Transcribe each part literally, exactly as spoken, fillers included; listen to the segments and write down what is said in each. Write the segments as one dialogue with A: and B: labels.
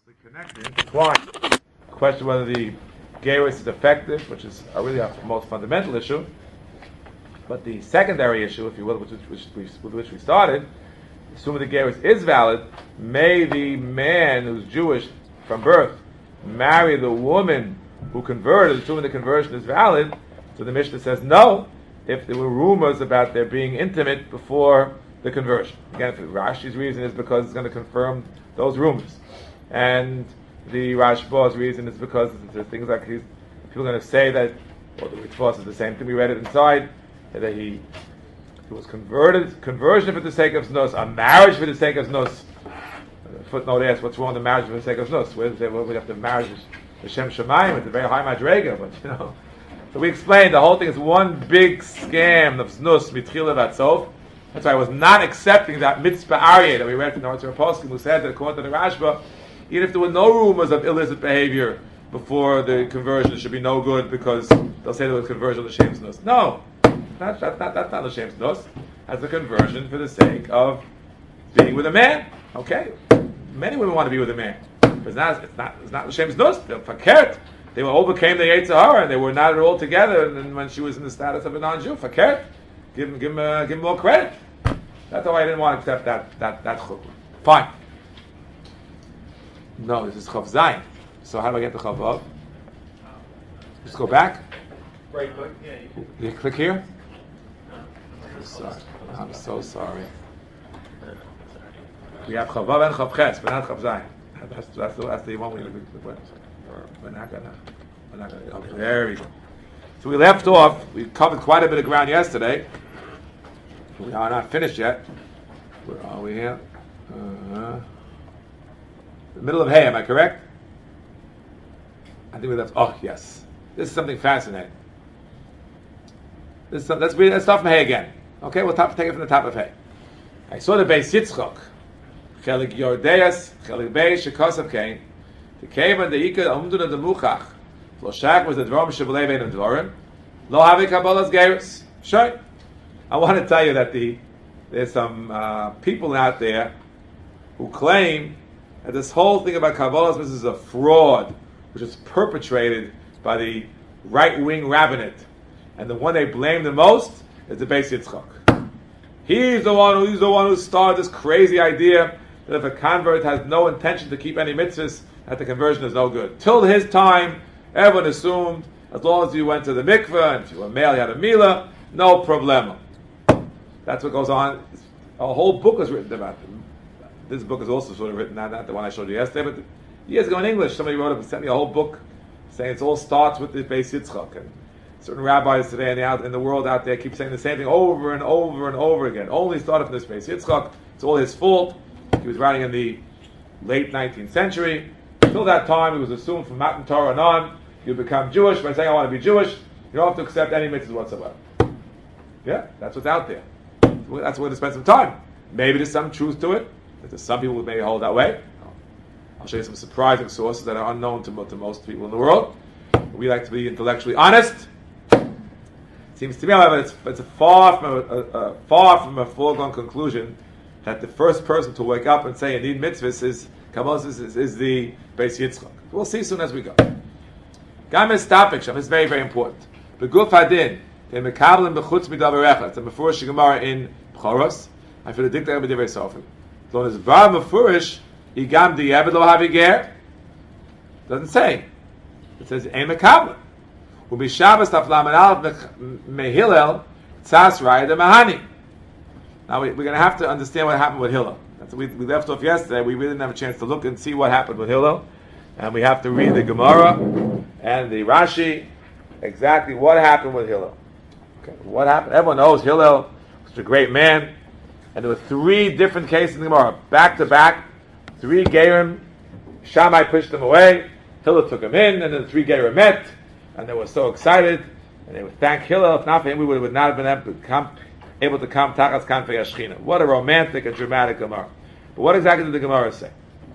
A: closely connected, intertwined. Question whether the gerus is effective, which is a really a most fundamental issue. But the secondary issue, if you will, which, which, which, with which we started, assuming the gerus is valid, may the man who's Jewish from birth marry the woman who converted, assuming the conversion is valid? So the Mishnah says no, if there were rumors about their being intimate before the conversion. Again, if Rashi's reason is because it's going to confirm those rumors. And the Rashba's reason is because there's things like he's, people are going to say that, well, the Ritva is the same thing, we read it inside, that he, he was converted, conversion for the sake of Znus, a marriage for the sake of Znus. Footnote asks, what's wrong with the marriage for the sake of Znus? Where does well, we have to marriage the Shem Shemayim, it's a very high madrega, but you know. So we explained the whole thing is one big scam of Znus, mitchila vatsof. That's why I was not accepting that mitzvah aryeh that we read from the Noritz Poskim, who said that according to the Rashba, even if there were no rumors of illicit behavior before the conversion, it should be no good because they'll say there was conversion of the Shem Znus. No, that's not, not, that's not the Shem Znus. That's a conversion for the sake of being with a man. Okay, many women want to be with a man. But it's not. It's not. It's not the Shem Znus. They're fakert. They were overcame the Yetzer Hara and they were not at all together. And when she was in the status of a non-Jew, fakert, give him, give him, uh, give him more credit. That's why I didn't want to accept that that that chukwa. Fine. No, this is Chav Zayin. So how do I get to Chav Vav? Just go back.
B: Right click. Yeah.
A: You click here. I'm sorry. I'm so sorry. We have Chav Vav and Chav Ches, but not Chav Zayin. That's that's the that's the one we we're not gonna we're not gonna. Okay, there we go. So we left off. We covered quite a bit of ground yesterday. We are not finished yet. Where are we here? Uh, the middle of Hay, am I correct? I think we left. Oh yes, this is something fascinating. This is some, let's read. Let's start from Hay again. Okay, we'll top, take it from the top of Hay. I saw the Beis Yitzchok. Chelik Yordeas, Chelik Beis Shekasav Kain. The cave and the Ika Umdun and the Muchach. Floshak was the Dvorim Shabbalei Bein and Dvorim. Lo Havi Kabbalas Gerus. Sure. I want to tell you that the there's some uh, people out there who claim that this whole thing about Kabbalah's is a fraud, which is perpetrated by the right-wing rabbinate, and the one they blame the most is the Beis Yitzchak. He's the one. Who, he's the one who started this crazy idea that if a convert has no intention to keep any mitzvahs, that the conversion is no good. Till his time, everyone assumed as long as you went to the mikveh and if you were male, you had a milah, no problema. That's what goes on. A whole book was written about them. This book is also sort of written, not, not the one I showed you yesterday, but years ago in English, somebody wrote up and sent me a whole book saying it all starts with the Beis Yitzchak. And certain rabbis today in the, out, in the world out there keep saying the same thing over and over and over again. Only started from this Beis Yitzchak. It's all his fault. He was writing in the late nineteenth century. Until that time, it was assumed from Matan Torah and on, you become Jewish by saying, I want to be Jewish. You don't have to accept any mitzvahs whatsoever. Yeah, that's what's out there. That's where to spend some time. Maybe there's some truth to it. There's some people who may hold that way. I'll show you some surprising sources that are unknown to, to most people in the world. We like to be intellectually honest. It seems to me, however, it's, it's a far from a, a, a far from a foregone conclusion that the first person to wake up and say you need mitzvahs is Kabbalah is, is, is the Beis Yitzchak. We'll see soon as we go. Games topic sham is very very important. Beguf hadin they mekablim bechutz midaverecha. It's a mefurish gemara in Bchoros. I feel the dikta b'divrei sofim. So when it's var mefurish, igam di'eved lo haviger. Doesn't say. It says ein mekablim. Ubi Shabbos taflam and alef mehillel tzas raya de mahani. Now we, we're going to have to understand what happened with Hillel. That's, we, we left off yesterday. We really didn't have a chance to look and see what happened with Hillel, and we have to read the Gemara and the Rashi exactly what happened with Hillel. Okay, what happened? Everyone knows Hillel was a great man, and there were three different cases in the Gemara, back to back. Three Gerim, Shammai pushed them away. Hillel took him in, and then the three Gerim met, and they were so excited, and they would thank Hillel. If not for him, we would, would not have been able to come. Able to come tachas kanfei Ashchina. What a romantic and dramatic Gemara. But what exactly did the Gemara say?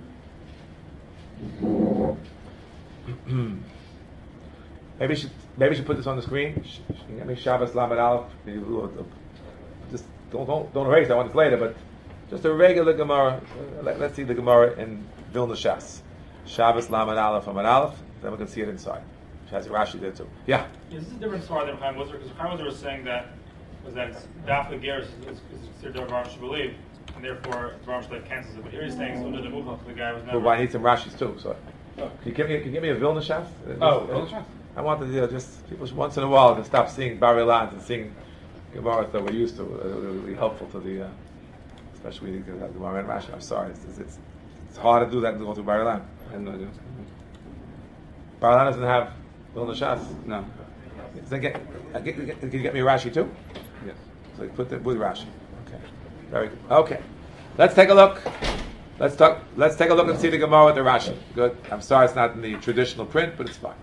A: maybe she maybe she put this on the screen. Maybe Shabbos Lamed Aleph. Just don't don't don't erase. I want it later, but just a regular Gemara. Let, let's see the Gemara in Vilna Shas. Shabbos Lamed Aleph Amud Aleph. Then we can see it inside. Which has Rashi there too. Yeah.
B: Yeah, this is a different story than Chaim Witzer, because Chaim Witzer was saying that was that it's Daf Geras is considered a Baruch should believe, and therefore Baruch should cancels it. But here he's saying it's under the Muchach. The guy was never.
A: Well, I need some Rashis too. So, oh. can you give me can you give me a Vilna Shas?
B: Oh, Vilna Shas.
A: I wanted to you know, just people once in a while to stop seeing Bar Ilan and seeing Gemara that we're used to. It would be helpful to the, uh, especially because we have Gemara and Rashi. I'm sorry, it's, it's it's hard to do that and go through Bar Ilan.
C: I have no idea.
A: Bar Ilan doesn't have Vilna Shas.
C: No.
A: So get, uh, get, get, can you get me a Rashi too?
C: Yes.
A: So you put it with Rashi. Okay. Very good. Okay. Let's take a look. Let's talk. Let's take a look and see the Gemara with the Rashi. Good. I'm sorry it's not in the traditional print, but it's fine.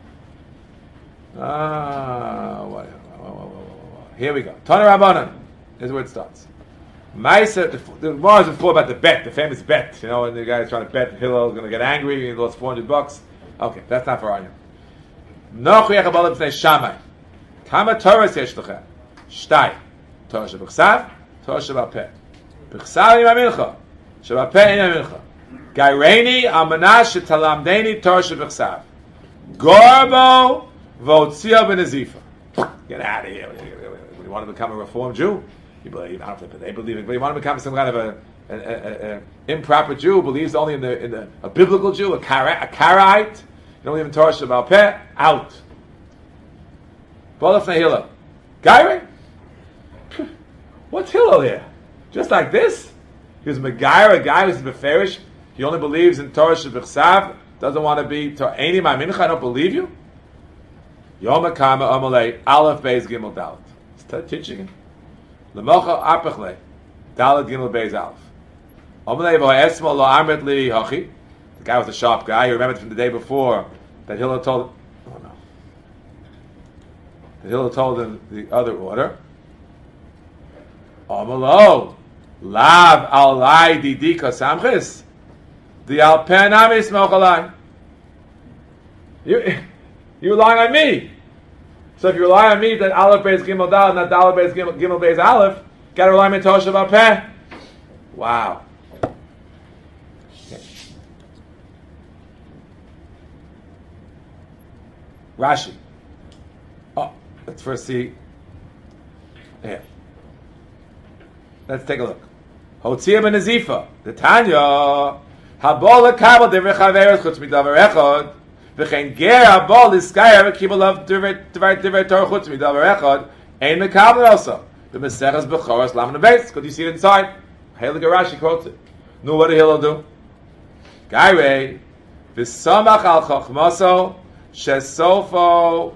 A: Ah, what, what, what, what, what. Here we go. Tana Rabbanan. Here's where it starts. Ma'aser. The, the Gemara is before about the bet, the famous bet. You know, when the guy is trying to bet Hillel is going to get angry. He lost four hundred bucks. Okay, that's not for Arya. Noch yachabal b'nei Shammai. Kama Torah yesh lecha? Shtay. Torah shebechsav, Torah shebapeh. Bechsav im amincha, shebapeh im amincha. Gaireni almanah shetalamdeni Torah shebechsav. Gorbo v'otzia b'nezifa. Get out of here. You want to become a Reformed Jew? You believe? I don't think they believe it, but you want to become some kind of a, a, a, a improper Jew who believes only in the in the a biblical Jew, a Kara, a Karaite. You don't even Torah shebapeh. Out. Bolaf Nehila. Gairi? What's Hillel here? Just like this? He was Megair, a guy who's Beferish. He only believes in Torah Shebechsav. Doesn't want to be Torah. Eini Ma'mincha, I don't believe you. Yom HaKama Amalei, Aleph Beis Gimel Dalet. Is teaching him? Lemocha Apechle, Dalet Gimel Beis Aleph. Amalei V'Ha'esmo Lo Amrit Li Hachi. The guy was a sharp guy. He remembered from the day before that Hillel told him, oh no. That Hillel told him the other order. Amalo, Lav Alai Didika Samchis, the Alpenamis Mochalai. You, you relying on me. So if you rely on me, that Aleph Beis Gimel Dal, not Aleph Beis Gimel, Gimel Beis Aleph, gotta rely on me Tosha Bapeh. Wow. Okay. Rashi. Oh, let's first see. Here. Let's take a look. Hotzia ben Nazifa. The Tanya. Habol lekabel divrei chaveros chutz midavar echad. V'chein ger habol liskayar v'kibel of divrei divrei Torah chutz midavar echad. Ein mekabel also. The Meseches Bechoros Lamed Beis. Could you see it inside? Haile Garashi quotes it. Nu, what did Hillel do? Gairei v'samach al chochmaso shesofo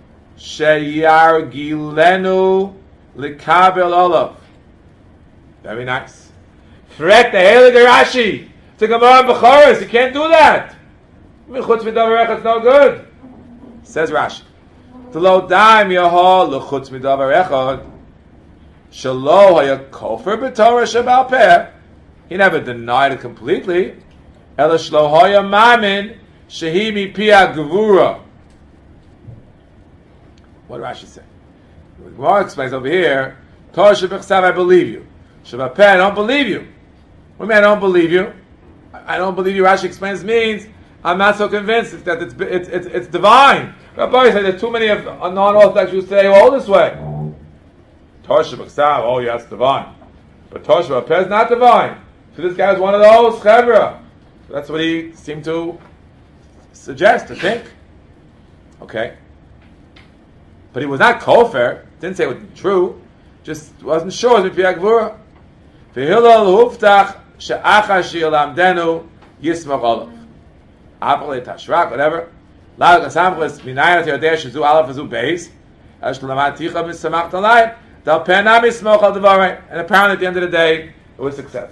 A: sheyargilenu likabel olav. Very nice. Threat the Haile Garashi to Gemara Bechoros. You can't do that. Chutz midavar echad is no good. Says Rashi. T'lo daim yahol l'chutz midavar echad. Shalo haya kofer b'torah shebal peh. He never denied it completely. Ela shlo haya mamin shehi mipia gevura. What did Rashi say? The Gemara explains over here. Torah shebechsav, I believe you. Shebal peh, I don't believe you. What do you mean I don't believe you? I don't believe you. Rashi explains means I'm not so convinced that it's it's it's, it's divine. Rabbi said there's too many of non-Orthodox Jews today who hold this way. Torah Shebechsav, oh yes, divine. But Torah Shebechsav is not divine. So this guy is one of those chevra. So that's what he seemed to suggest, to think. Okay. But he was not kofar. Didn't say it was true. Just wasn't sure. It was Mipiya Gvura. V'hillel huftach she'acha she'yilamdenu yismach olav. Apale tashrak, whatever. Lag asamchus minayat yodeh shezu alaf azu beis. Ash l'lamad ticha misamach talayim. And apparently at the end of the day, it was success.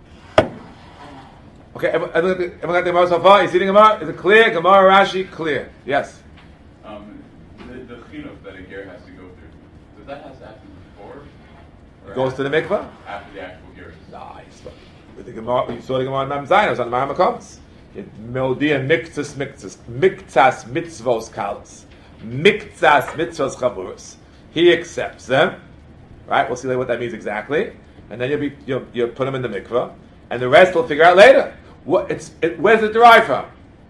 A: Okay, everyone got the Gemara so far? You see the Gemara? Is it clear? Gemara, Rashi, clear. Yes?
D: Um, the the chinuch that a ger has to go through, does that have to happen before?
A: It goes to the mikvah?
D: After the actual ger?
A: Nah, with the Gemara, you saw the Gemara in Mem Zayin, it was on the Mahamakovs. Melodia miktzas miktzas, miktzas mitzvos kalas, miktzas mitzvos chavuros. He accepts them. Right, we'll see later what that means exactly, and then you'll be you'll, you'll put them in the mikvah, and the rest we'll figure out later. What it's it, where's it derived from?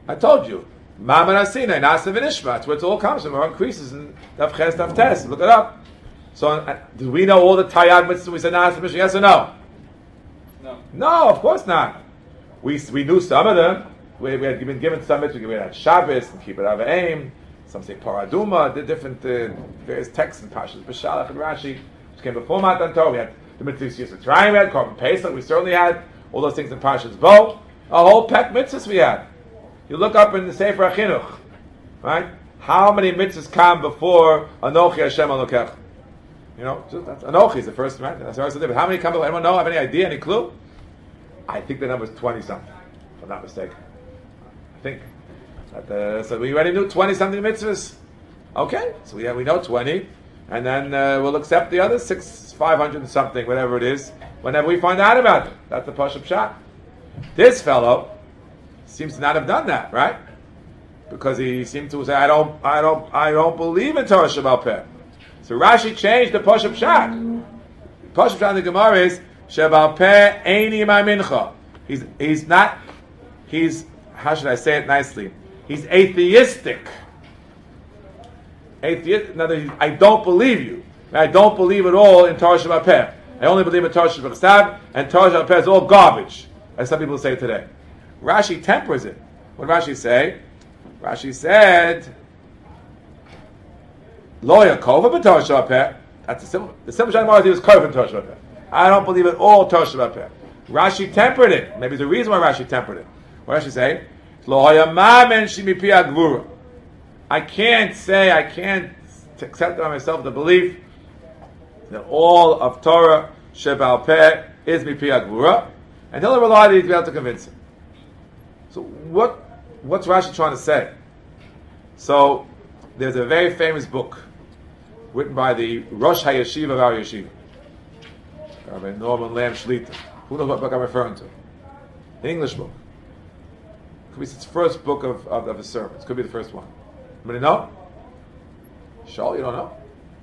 A: I told you. Ma'amar Asina, Nasa V'Nishma. That's where it all comes from. It increases in Daf Ches, Daf Tes. Look it up. So, uh, do we know all the Tayyag mitzvahs? We said Nasa V'Nishma, yes or no?
B: No.
A: No, of course not. We we knew some of them. We, we had been given some mitzvahs. We had Shabbos and Kibbutz Av V'Aim. Some say Paraduma. The different uh, various texts and Pashas B'Shalach and Rashi, which came before Matan Torah. We had the mitzvahs used to try. We had Korban Pesach. We certainly had all those things in Pashas Bo. A whole pack mitzvahs we had. You look up in the Sefer HaChinuch, right? How many mitzvahs come before Anochi Hashem Elokech? You know, just, that's, Anochi is the first, right? That's the first thing. But how many come before? Anyone know? Have any idea? Any clue? I think the number is twenty something, if I'm not mistaken. I think. That, uh, so we already knew twenty something mitzvahs. Okay, so we have, we know twenty, and then uh, we'll accept the other six, five hundred and something, whatever it is, whenever we find out about it. That's the Pashup Shah. This fellow seems to not have done that, right? Because he seemed to say, "I don't, I don't, I don't believe in Torah Sheba'al Peh." So Rashi changed the Pashup Shah. The Pashup Shah in the Gemara is Sheba'al Peh Eini Ma Mincha. He's he's not. He's how should I say it nicely? He's atheistic. Atheist. In other words, I don't believe you. I don't believe at all in Torah Sheba'al Peh. I only believe in Torah Sheba'al Chesed, and Torah Sheba'al Peh is all garbage, as some people say today. Rashi tempers it. What did Rashi say? Rashi said, Lo Yakova b'Torah Sheba'al Peh. That's the simple. The simple Shana Mara was Kova in Torah Sheba'al Peh. I don't believe at all Torah Sheba'al Peh. Rashi tempered it. Maybe there's a reason why Rashi tempered it. What did Rashi say? Lo Hayamamen Shimi Pi Agvura. I can't say, I can't accept by myself the belief that all of Torah Sheba'al Peh is Mipi Agvura, and he'll rely on you to be able to convince him. So what what's Rashi trying to say? So there's a very famous book written by the Rosh HaYeshiva of our yeshiva, Rabbi Norman Lamb Shlita. Who knows what book I'm referring to? The English book. Could be its first book of, of, of the sermons. Could be the first one. Anybody know? Shaul, you don't know?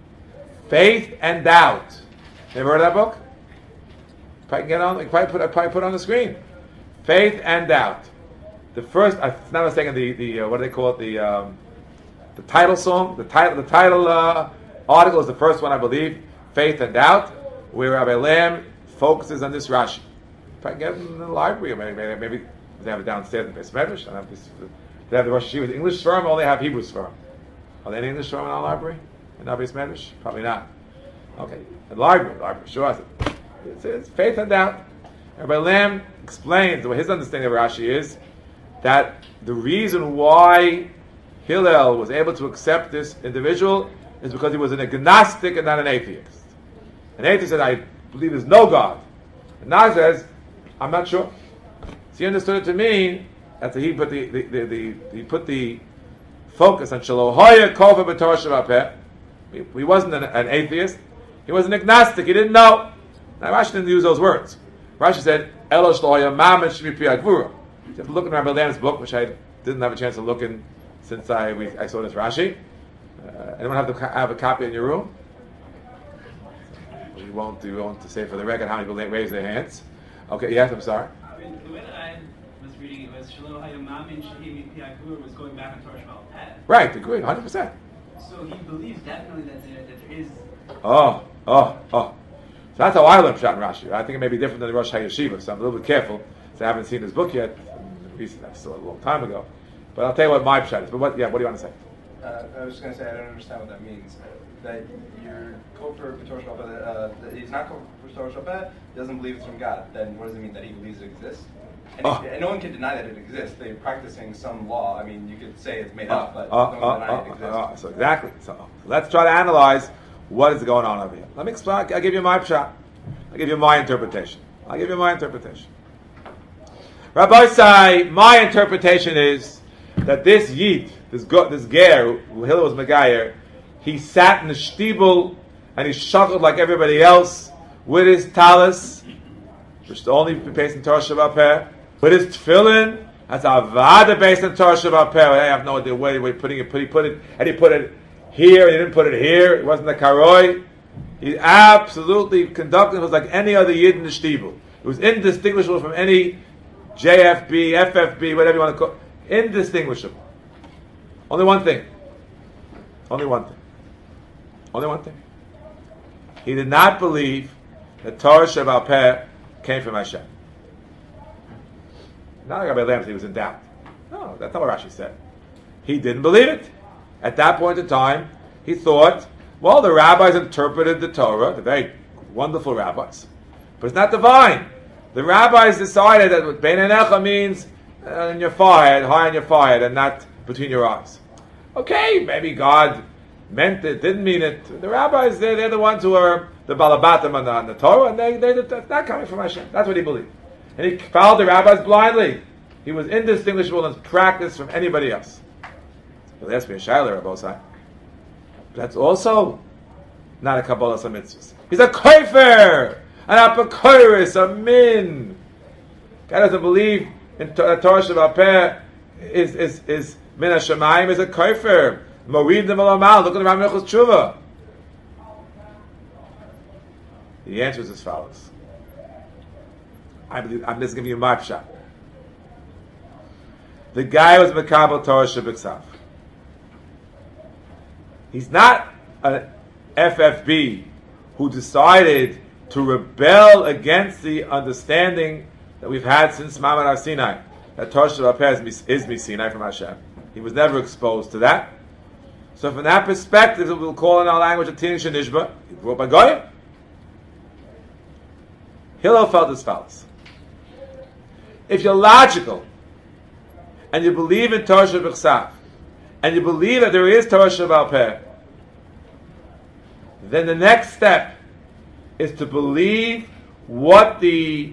A: Faith and Doubt. You ever heard of that book? Probably can get on. Probably put. Probably put it on the screen. Faith and Doubt. The first, I'm not mistaken, the, the uh, what do they call it? The um, the title song, the title the title uh, article is the first one, I believe. Faith and Doubt, where Rabbi Lamb focuses on this Rashi. If I can get it in the library, or maybe, maybe, maybe they have it downstairs in the Beis Medrash. I don't have this. They have the Rosh Hashiva's English firm, or they have Hebrew firm. Are there any English firm in our library? In our Beis Medrash? Probably not. Okay, the library, the library, sure has it. It's, it's Faith and Doubt. Rabbi Lamb explains what his understanding of Rashi is, that the reason why Hillel was able to accept this individual is because he was an agnostic and not an atheist. An atheist said, I believe there's no God. And now he says, I'm not sure. So he understood it to mean that he put the, the, the, the he put the focus on Shalohoya Kova B'Torah Sheba'al Peh. He wasn't an, an atheist. He was an agnostic. He didn't know. Now Rashi didn't use those words. Rashi said, Elo Shalohoya Mamen Shmi Pi Agvura. You have to look in Rabbi Lamb's book, which I didn't have a chance to look in since I we, I saw this Rashi. Uh, anyone have, the, have a copy in your room? We won't do. We won't to say for the record how many people raise their hands. Okay, yes, I'm sorry.
C: The way that I was reading it was Shalom Hayamamin Shehimi Piagur was going back on Torah Sheba'al Peh.
A: Right, agreed, one hundred percent.
C: So he believes definitely that there, that there is.
A: Oh, oh, oh. So that's how I learned Pshat in Rashi. I think it may be different than the Rosh HaYeshiva, so I'm a little bit careful. So I haven't seen his book yet. That's still a long time ago. But I'll tell you what my Pshat is. But what, yeah, what do you want to say?
E: Uh, I was just going to say, I don't understand what that means. That you're kofar for Torah Sheba'al Peh, uh, that he's not kofar for Torah Sheba'al Peh, he doesn't believe it's from God. Then what does it mean that he believes it exists? And,
A: oh.
E: and no one can deny that it exists. They're practicing some law. I mean, you could say it's made
A: oh,
E: up, but
A: oh,
E: no one
A: oh,
E: can deny
A: oh,
E: it exists.
A: oh, so exactly. So let's try to analyze what is going on over here. Let me explain. I'll give you my Pshat. I'll give you my interpretation. I'll give you my interpretation. Rabbi say, my interpretation is that this Yid, this go, this Ger, who Hillel was Megayer, he sat in the shtibel and he shackled like everybody else with his talis, which is only based in Torah Sheba'al Peh, with his tefillin. That's avada based in Torah Sheba'al Peh. I have no idea where he was putting it. He put it, and he put it here. And he didn't put it here. It wasn't the karoi. He absolutely conducted. It was like any other Yid in the shtibel. It was indistinguishable from any J F B, F F B, whatever you want to call it. Indistinguishable. Only one thing. Only one thing. Only one thing. He did not believe that Torah Sheba'al Peh came from Hashem. Not like Rabbi Lamb, he was in doubt. No, that's not what Rashi said. He didn't believe it. At that point in time, he thought, well, the rabbis interpreted the Torah, the very wonderful rabbis, but it's not divine. The rabbis decided that what Bein Einecha means uh, in your forehead, high on your forehead, and not between your eyes. Okay, maybe God meant it, didn't mean it. The rabbis, they're, they're the ones who are the balabatim on the, on the Torah, and they, they, that's not coming from Hashem. That's what he believed. And he followed the rabbis blindly. He was indistinguishable in his practice from anybody else. Well, that's me a shayla, Rabbi Osai. That's also not a Kabbalah mitzvahs. He's a kofer, an apokoris, a min. Guy doesn't believe in Torah Sheba'al Peh is is is min hashamayim, is a kofer. Morid dem alamal. Look at the Ram Nechus Tshuva. The answer is as follows. I believe I'm just giving you my pshat. The guy was Mekabel Torah Shebiksav. He's not an F F B who decided to rebel against the understanding that we've had since Ma'amad Har Sinai, that Torah Sheba'al Peh is, is Misinai from Hashem. He was never exposed to that. So from that perspective, we'll call in our language a Tinin Shenishba, he grew up by Goyim. Hillel felt as follows. If you're logical, and you believe in Torah Shebiksav, and you believe that there is Torah Sheba'al Peh, then the next step is to believe what the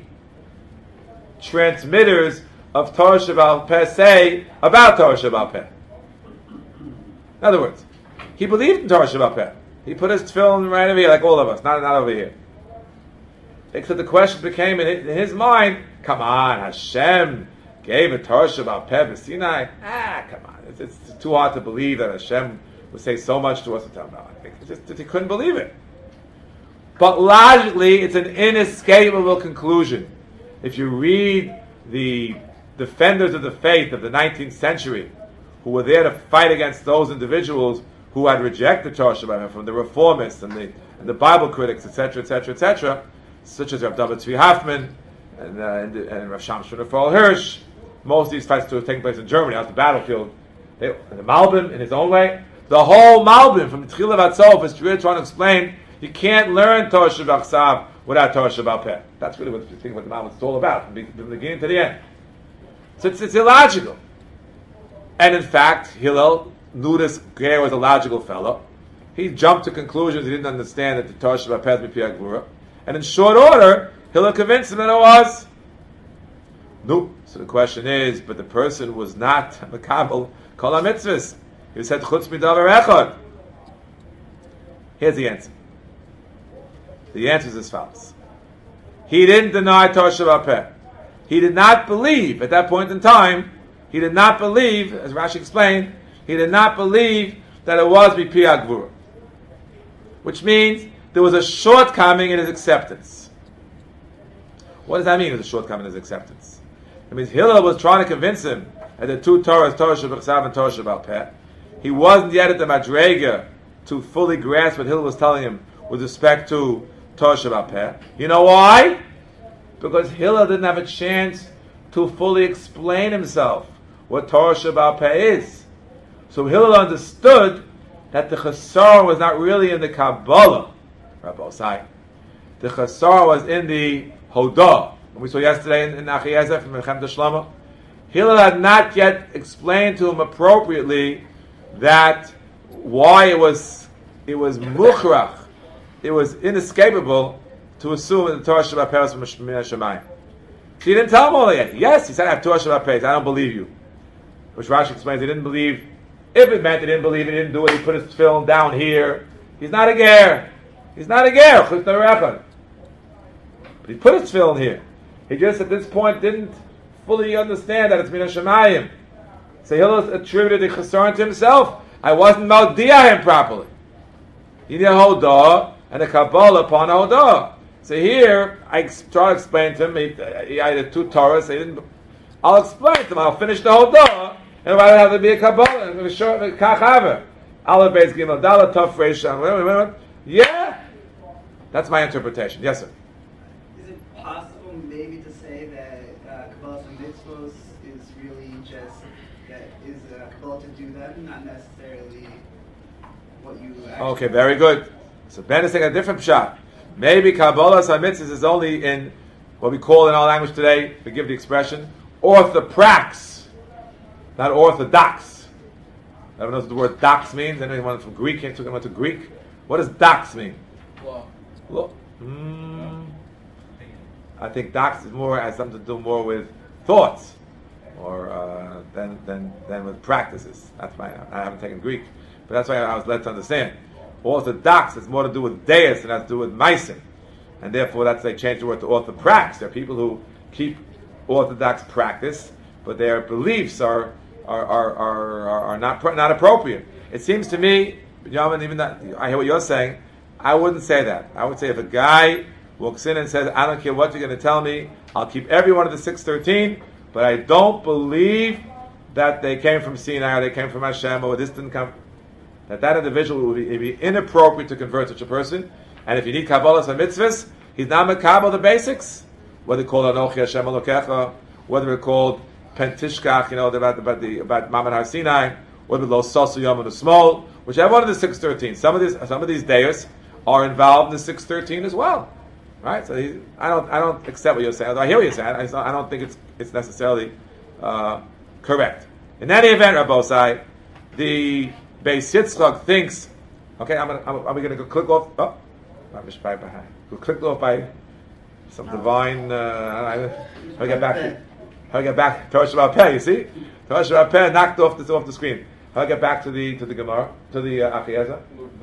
A: transmitters of Torah Sheba'al Peh say about Torah Sheba'al Peh. In other words, he believed in Torah Sheba'al Peh. He put his tefillin right over here, like all of us, not, not over here. Except the question became in his, in his mind, come on, Hashem gave a Torah Sheba'al Peh b'Sinai. Ah, come on. It's, it's too hard to believe that Hashem would say so much to us. No, I just, he couldn't believe it. But logically, it's an inescapable conclusion. If you read the defenders of the faith of the nineteenth century, who were there to fight against those individuals who had rejected Torah Sheba'al Peh, from the reformists and the, and the Bible critics, et cetera, et cetera, et cetera, such as Rav David Tzvi Hoffman and, uh, and, and Rav Shamshon Raphael Hirsch. Most of these fights were taking place in Germany, out the battlefield. They, the Malbim, in his own way, the whole Malbim, from Tchila Vatsof, is really trying to explain, you can't learn Torah Shebiksav without Torah Sheba'al Peh. That's really what the thing what the Malbim is all about, from the, from the beginning to the end. So it's, it's illogical. And in fact, Hillel knew this Ger was a logical fellow. He jumped to conclusions he didn't understand that the Torah Sheba'al Peh is Mipi Agvura. And in short order, Hillel convinced him that it was. No. So the question is, but the person was not Mekabel Kol HaMitzvahs. He said, Chutz Midavar Echad. Here's the answer. The answer is as follows. He didn't deny Torah Sheba'al Peh. He did not believe, at that point in time, he did not believe, as Rashi explained, he did not believe that it was Mipi Agvura. Which means there was a shortcoming in his acceptance. What does that mean, there's a shortcoming in his acceptance? It means Hillel was trying to convince him that the two Torahs, Torah Shebiksav and Torah Sheba'al Peh, he wasn't yet at the Madrega to fully grasp what Hillel was telling him with respect to Torah Sheba'al Peh. You know why? Because Hillel didn't have a chance to fully explain himself what Torah Sheba'al Peh is. So Hillel understood that the Chasar was not really in the Kabbalah, Rabbi Osai. The Chasar was in the Hodah. We saw yesterday in, in Achiezer from Mechem Shlomo. Hillel had not yet explained to him appropriately that why it was it was mukhrach, it was inescapable to assume that the Torah Sheba'al Peh was from Min HaShamayim. He didn't tell him all that yet. Yes, he said, I have Torah Sheba'al Peh. I don't believe you. Which Rashi explains, he didn't believe. If it meant he didn't believe, he didn't do it, he put his film down here. He's not a ger. He's not a ger. But he put his film here. He just at this point didn't fully understand that it's Min HaShamayim. So Hillel attributed the Chesron to himself. I wasn't Maldiah him properly. You need a Hodah and a Kabbalah upon a Hodah. So here, I try to explain to him, he, he had two Torahs, so he didn't, I'll explain to him, I'll finish the Hodah, And why would it have to be a Kabbalah? Sure, Kachava. Aleph Beis Gimel Dalet Tov Reish. Yeah, that's my interpretation. Yes, sir.
F: Is it possible maybe to say that uh, Kabbalah and mitzvos is really just that is a Kabbalah to do them, not necessarily what you actually
A: Okay, very good. So Ben is taking a different shot. Maybe Kabbalah and mitzvos is only in what we call in our language today, we give the expression, orthoprax, not orthodox. Everyone knows what the word dox means. Anyone from Greek? Can't talk about to Greek. What does dox mean?
E: Law.
A: Law. Mm, I think dox is more has something to do more with thoughts, or uh, than than than with practices. That's my. I haven't taken Greek, but that's why I was led to understand. Orthodox has more to do with deis and has to do with meisim, and therefore that's they changed the word to orthoprax. There are people who keep orthodox practice, but their beliefs are are are are, are not not appropriate. It seems to me, Yaman, even that I hear what you're saying. I wouldn't say that. I would say if a guy walks in and says, "I don't care what you're going to tell me, I'll keep every one of the six thirteen, but I don't believe that they came from Sinai or they came from Hashem or this didn't come," that that individual would be, it'd be inappropriate to convert such a person. And if you need Kabbalah and mitzvahs, he's not makabel the basics. Whether called Anochi Hashem Elokecha, whether it's called Pentishkach, you know, about about the about Mammon Har Sinai, whether Lo Sasu Yom and Small, whichever one of the six thirteen. Some of these some of these deis are involved in the six thirteen as well, right? So he, I don't I don't accept what you're saying. I hear what you're saying. I, I don't think it's it's necessarily uh, correct. In any event, Rabbosai, the Beis Yitzchak thinks. Okay, I'm gonna. I'm, are we going to go click off? Oh, I'm just right behind. We'll click off by some divine. Uh, how do I get back? How do I get back? Torah Shabbat Peh. You see, Torah Shabbat Peh knocked off this off the screen. How do I get back to the to the Gemara to the uh, Achiezer?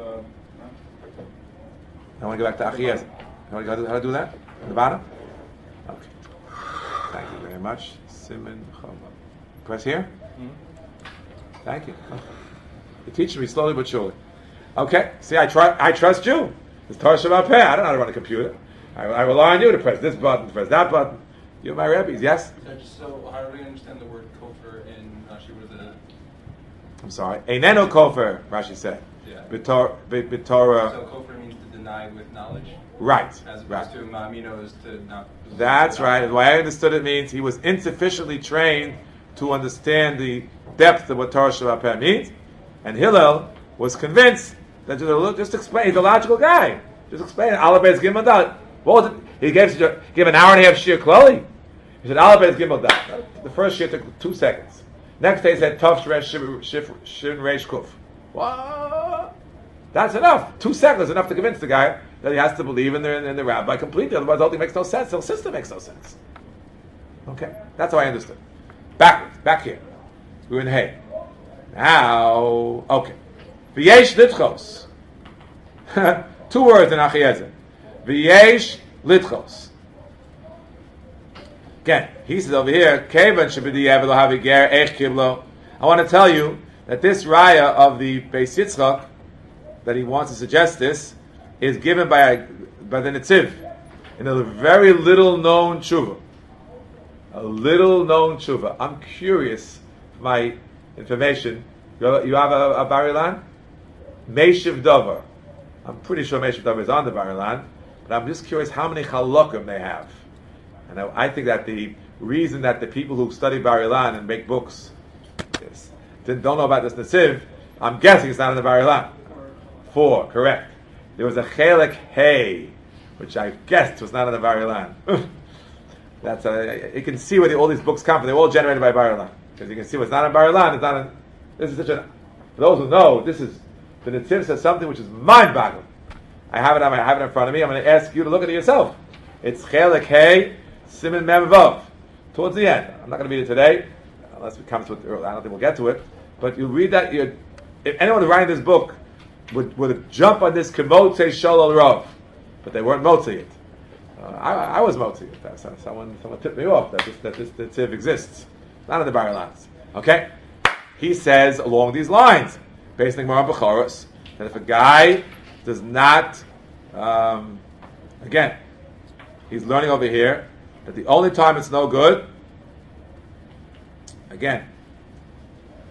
A: I want to go back to Achiezer. How do I do that? On the bottom. Okay. Thank you very much. Simon Chava. Press here. Mm-hmm. Thank you. You're teaching me slowly but surely. Okay. See, I try. I trust you. It's Torah Shabbat Peh. I don't know how to run a computer. I, I rely on you to press this button, to press that button. You're my rabbis, yes?
E: So how do we understand the word kofar in Rashi? What is it?
A: I'm sorry. Eineno kofar, Rashi said.
E: Yeah.
A: B'tor- b- b'torah.
E: So kofar means to deny with knowledge?
A: Right.
E: As opposed
A: right.
E: to ma'amino is to not...
A: That's right. The way I understood it means he was insufficiently trained to understand the depth of what Torah Shabbat Peh means. And Hillel was convinced that just, just explain, he's a logical guy. Just explain it. Aleph Beis Gimel Dalet. What was it? He gave, gave an hour and a half shir klali. He said, Aleph Beis Gimel Dalet. The first shir took two seconds. Next day he said, Tov Shresh Shin Reish Kuf. What? That's enough. Two seconds is enough to convince the guy that he has to believe in the, in the rabbi completely. Otherwise, the whole thing makes no sense. The whole system makes no sense. Okay? That's how I understood. Backwards. Back here. We're in Hay. Now, okay. V'yesh litchos. Two words in Achiezer. V'yesh litchos. Again, he says over here, Kevan sheb'di'ev lo havi ger ech kiblo. I want to tell you that this raya of the Beis Yitzchak, that he wants to suggest this, is given by a, by the Netziv in a very little known tshuva. A little known tshuva. I'm curious, for my information, you have a, you have a, a Bar Ilan? Meshiv Dover. I'm pretty sure Meshiv Dover is on the Bar Ilan, but I'm just curious how many halakim they have. And I, I think that the reason that the people who study Bar Ilan and make books is, don't know about this Netziv, I'm guessing it's not in the Bar Ilan. Four, correct. There was a Chelek Hay, which I guessed was not in the Bar Ilan. That's a, you can see where the, all these books come from. They're all generated by Bar Ilan. Because you can see what's not in Bar Ilan, it's not in, this is such a, for those who know, this is, the Netziv says something which is mind-boggling. I have it, I have it in front of me, I'm going to ask you to look at it yourself. It's Chelek Hay, Siman Mem Vav. Towards the end. I'm not going to read it today, unless we come to it early. I don't think we'll get to it. But you read that, you, if anyone writing this book would, would jump on this Kemotze Sholol Rav, but they weren't motzi it. Uh, I, I was motzi it. That's, uh, someone, someone tipped me off that this, that this Netziv exists. Not in the Bar Ilans. Okay? He says along these lines, based on Gemara Bechoros, that if a guy does not, um, again, he's learning over here that the only time it's no good, again,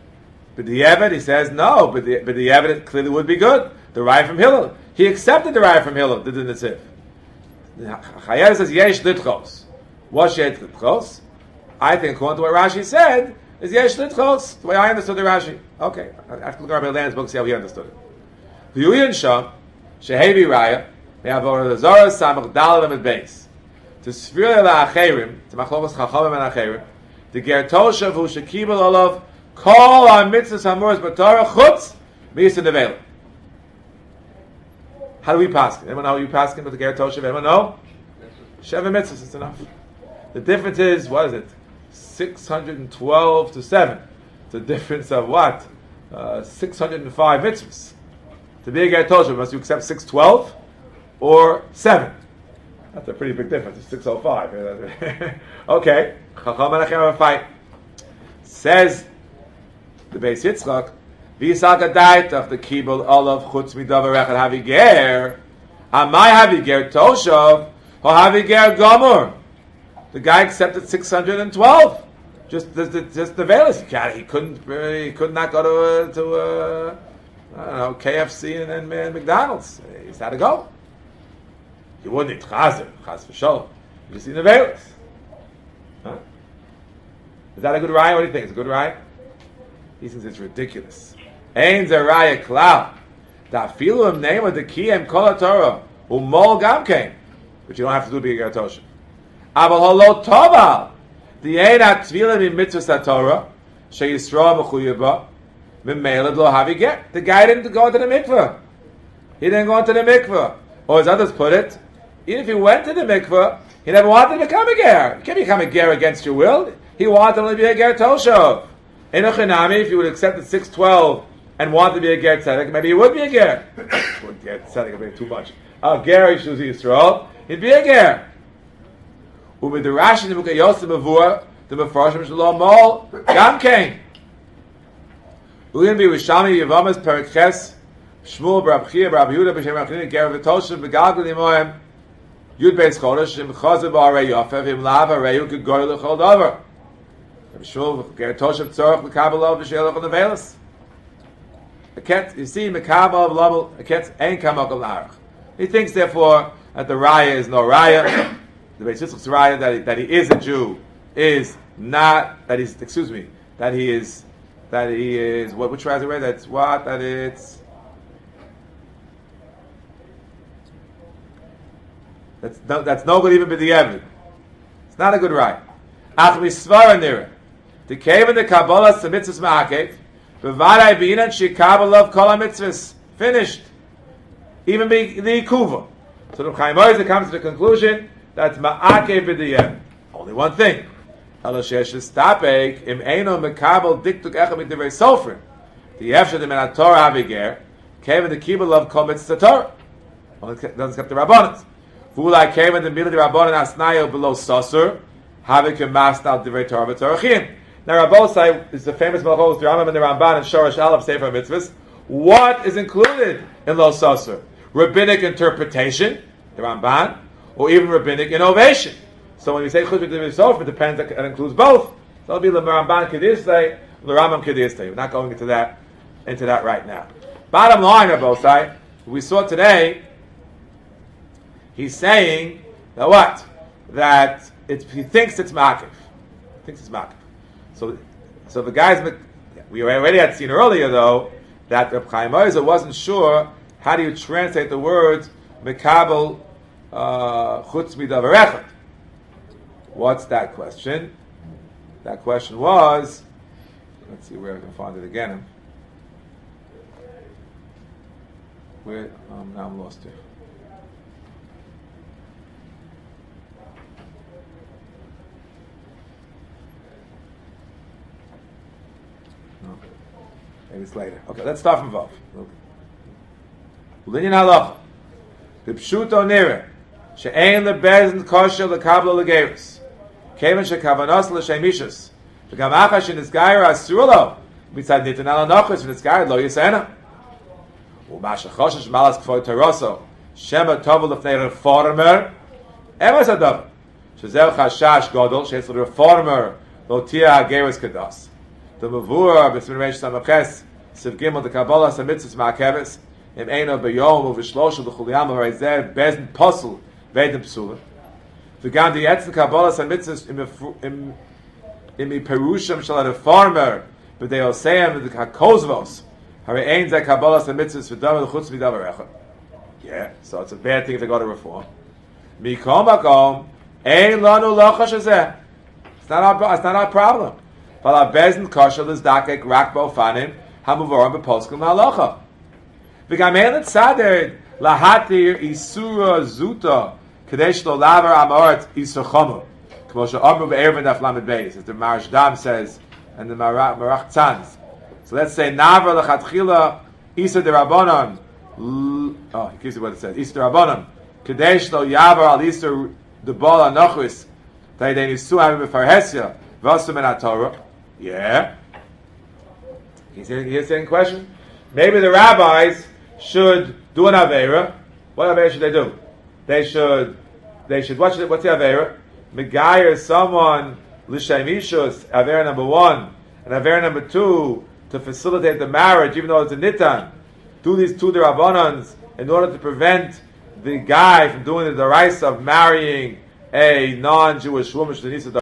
A: But the Evid, he says no. But the but the Evid clearly would be good. The raya from Hillel, he accepted the raya from Hillel. Did the Netziv. Chayev says yesh litchos. What's yesh litchos? I think according to what Rashi said is yesh litchos. The way I understood the Rashi. Okay, I have to look at Rabbi Land's book to see how he understood it. V'yuyin sham shehevi raya me'avor the zara samach dalam at base to sfir la'acherim to machlokas chachamim and acherim the ger toshav hu shekibel olav kol ha-mitzvahs hamuras b'torah chutz miyis nevelim. How do we pass? Anyone know how you pass with the ger toshav? Anyone know? Sheva mitzvahs, it's enough. The difference is, what is it? six hundred twelve to seven. It's a difference of what? Uh, six hundred five mitzvahs. To be a ger toshav, must you accept six twelve or seven? That's a pretty big difference. It's six oh five. Okay. Chacham and Achem have a fight. Says the Beis Yitzchak, V'yisag adaitach the kibul olav chutz midavar echad haviger. Amai haviger toshav or haviger gomor. The guy accepted six hundred twelve. Just, just, just the veilus. He, he couldn't, he could not go to, uh, to uh, I don't know, K F C and then uh, McDonald's. He just had to go. You wouldn't eat chazer, chaz v'sholom. You just eat the veilus. Huh? Is that a good raya? What do you think? It's a good raya? He thinks it's ridiculous. Ein ze raya klal. Da filu im name of the kiyem kol haTorah umol gam kein. But you don't have to do the ger toshav. Aval holo toval. The ein atvilim in mitzvahs haTorah sheyisroa mechuyava mimelad lo havi get. The guy didn't go into the mikveh. He didn't go into the mikveh. Or as others put it, even if he went to the mikveh, he never wanted to become a ger. You can't become a ger against your will. He wanted to be a ger toshav. In a chinami, if you would accept the six twelve and want to be a ger tzedek, maybe he would be a ger. Would ger tzedek would be too much. A ger Yishuv Yisrael, he'd be a ger. With the Rashi the Mukha Yosef Mavur, the Mefarshim Shalom Mol, Gam Kain. We're going to be with Shami Yavamas Perikhes, Shmuel Barabchia, Barab Yehuda, B'Shem Rachini, Ger V'Toshem, V'Galgal Yimoyim, Yud Beis Chodesh, Im Chazav Ba'arei Yofev, Im Lav Arei Yuk Goy L'Chol Dover. Shmuel Ger Toshem Tzorach Mekabel Of V'Shelach On The Velas. A ket, you see, Mekabel Of Lobel, a ket Ein Kamak Al Narach. He thinks, therefore, that the Raya is no Raya. The Beis Yitzchak's Raya that he, that he is a Jew is not that he's excuse me that he is that he is what which Raya is it? That's what that it's that's no, that's no good even by the Evid. It's not a good Raya. Ach misvara nira the cave in the Kabbalah mitzvahs ma'akev b'vaday b'inan shekabel of kol mitzvahs finished even be the kuva. So the Chaim Oizer comes to the conclusion that's ma'akev b'diyem. Only one thing. Elo sheyesh l'stapek im eino mekabel diktuk echad midivrei sofrim. The yefshe de men haTorah haviger came in the kibul of kol mitzvah Torah. Only doesn't skip the Rabbanon. V'ulai came in the middle of the Rabbanon asnayo below sosur havikim mastal divrei Torah v'torachim. Now Rabbosai is the famous malchos the Rambam and the Ramban and Shorash Aleph Sefer Mitzvahs. What is included in lo sosur? Rabbinic interpretation, the Ramban, or even rabbinic innovation. So when you say chutz b'divrei sofrim, it depends. It includes both. So it'll be the Ramban kedistay, the Rambam kedistay. We're not going into that into that right now. Bottom line, Rabbosai, we saw today. He's saying that what? That it, he thinks it's ma'akev. He thinks it's ma'akev. So, so the guys we already had seen earlier though that Reb Chaim Oizer wasn't sure how do you translate the words mekabel chutz midavar echad. What's that question? That question was, let's see where I can find it again. Where um, now I'm lost here. No. Maybe it's later. Okay, let's start from Vav. Linyan halacha. The pshuto nira she'ein lebezin kosher lekabel legeirus. Kevan shekavanos l'shemishus. V'gam achas shenizgayer asulo mitzad nitin al anochos v'nizgayer lo yisena. U'masha choshesh malas k'foy teroso shema tovel l'fnei reformer emes adav shezel chashash godol she'etz l'reformer lo tia hageirus kados. the Mavur, B'Smin Reish Samaches, Siv Gimel, the Kabbalah, Samitzis Ma'akeves, Im Eino B'Yom, Uv'Shlosh, V'Chuliyam, V'Reizev, Bezn Posel, Vedem Psulim. V'Gam the Yetz, the Kabbalah, Samitzis, Im Im Perushim Shal the farmer, but they all say him the Hakozvos. Hare Ein Zeh Kabbalah Samitzis V'Davar L'Chutz V'Davar Echad. Yeah, so it's a bad thing if they go to reform. Mikom Makom Ein Lanu Lochash Hazeh. It's not our, it's not our problem. But our bezin kosher is dakek rakbo fanim hamuvorim b'poskim halacha. V'gamelet sader lahatir isura zuta kadesh lo laver amorat isuchomu. K'moshe amru be'ervin daf lamed beis, as the Marishdam says, and the Marach, Marach Tzanz. So let's say naver lechatchila isa derabonon. Oh, he gives you what it says. Isa derabonon kadesh lo yaver al isa debol anochus taydei nisu hamim b'farhesya v'asum en haTorah. Yeah. He's saying, he's saying question. Maybe the rabbis should do an Aveira. What Aveira should they do? They should, they should, what should, what's the Aveira? Megayer someone, L'Shem Ishus, Aveira number one, and Aveira number two, to facilitate the marriage, even though it's a Nitan. Do these two Derabbanans in order to prevent the guy from doing the Daraisa of marrying a non-Jewish woman,